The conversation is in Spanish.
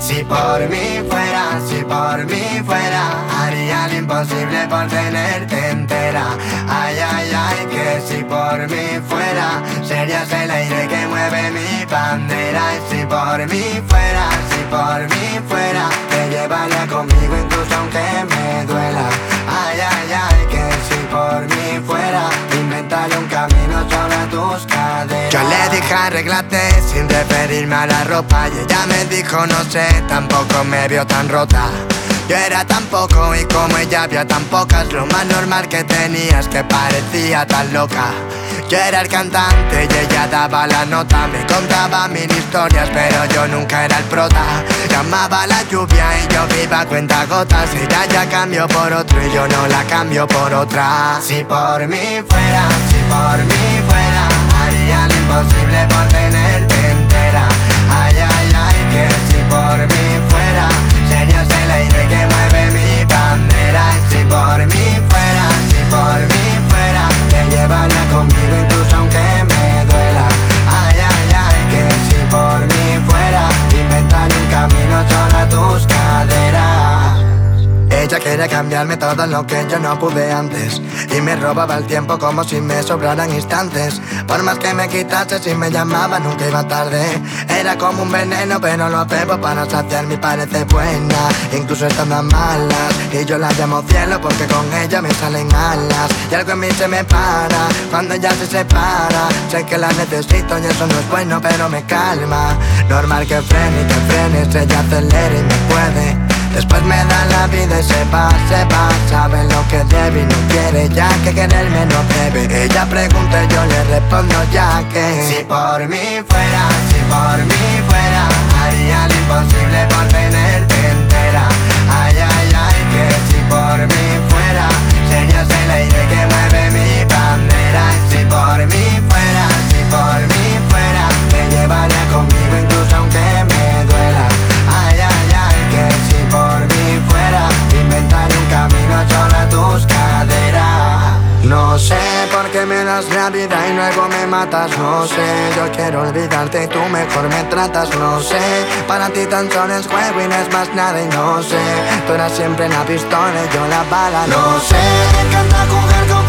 Si por mí fuera, si por mí fuera, haría lo imposible por tenerte entera. Ay, ay, ay, que si por mí fuera, serías el aire que mueve mi bandera. Y si por mí fuera, si por mí fuera, te llevaría conmigo incluso aunque me duela. Ay, ay, ay, que si por mí fuera, inventaría un camino sobre tus caderas. Yo le dije arréglate sin referirme a la ropa, y ella me dijo no sé, tampoco me vio tan rota. Yo era tan poco y como ella había tan pocas, lo más normal que tenía es que parecía tan loca. Yo era el cantante y ella daba la nota, me contaba mil historias pero yo nunca era el prota. Llamaba la lluvia y yo viva a cuentagotas, ella ya cambió por otro y yo no la cambio por otra. Si por mí fuera, si por mí fuera, haría lo imposible por tenerte entera. Ay, ay, ay, que si por mí fuera, serías el aire que mueve mi bandera. Y si por mí fuera, si por mí fuera, te llevaría conmigo incluso aunque me duela. Ay, ay, ay, que si por mí fuera, inventaría un camino sobre tus caderas. Ella quiere cambiarme todo lo que yo no pude antes, y me robaba el tiempo como si me sobraran instantes. Por más que me quitase, si me llamaba nunca iba tarde. Era como un veneno pero lo bebo para saciarme y parece buena, incluso estando a malas. Y yo la llamo cielo porque con ella me salen alas. Y algo en mí se me para cuando ella se separa. Sé que la necesito y eso no es bueno pero me calma. Normal que frene y que frenes, ella acelera y me puede. Después me da la vida y se va, sabe lo que debe y no quiere ya que quererme no debe. Ella pregunta y yo le respondo ya que si por mí fuera, si por mí fuera, haría lo imposible por tenerte entera. Ay, ay, ay, que si por mí fuera, serías el aire que mueve mi bandera. Y si por mí fuera, si por mí fuera, te llevaría conmigo incluso aunque me duela. Ay, ay, ay, que si por mí fuera, inventaría un camino sobre tus caderas. No sé por qué me das la vida y luego me matas, no sé. Yo quiero olvidarte y tú mejor me tratas, no sé. Para ti tan solo es juego y no es más nada y no sé. Tú eras siempre la pistola y yo la bala, no sé. Me encanta jugar con